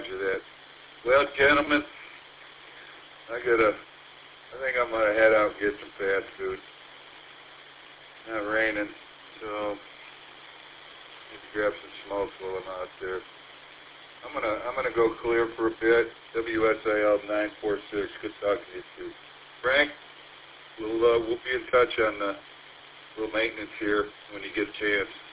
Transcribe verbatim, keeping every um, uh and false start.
Roger that. Well, gentlemen, I gotta, I think I'm gonna head out and get some fast food. It's not raining, so need to grab some smoke while I'm out there. I'm gonna, I'm gonna go clear for a bit. W S I L nine four six. Good talking to you too. Frank, we'll, uh, we'll be in touch on the little maintenance here when you get a chance.